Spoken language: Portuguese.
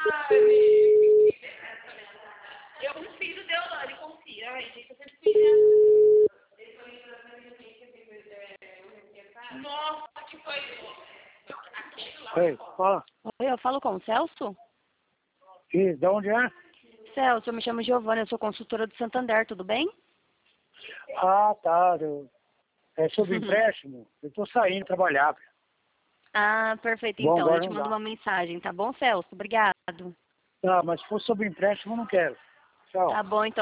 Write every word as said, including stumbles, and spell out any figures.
Ai, meu. Eu, um filho deu lá, ele confia. Ai, gente, eu sempre filha. Nossa, que foi. Oi, fala. Oi, eu falo com o Celso? E de onde é? Celso, eu me chamo Giovana, eu sou consultora do Santander, tudo bem? Ah, tá. Eu, é sobre empréstimo. Eu tô saindo trabalhar. Ah, perfeito, Bom, então. Eu agora te não mando dá. uma mensagem, tá bom, Celso? Obrigado. Tá, mas se for sobre empréstimo, eu não quero. Tchau. Tá bom, então.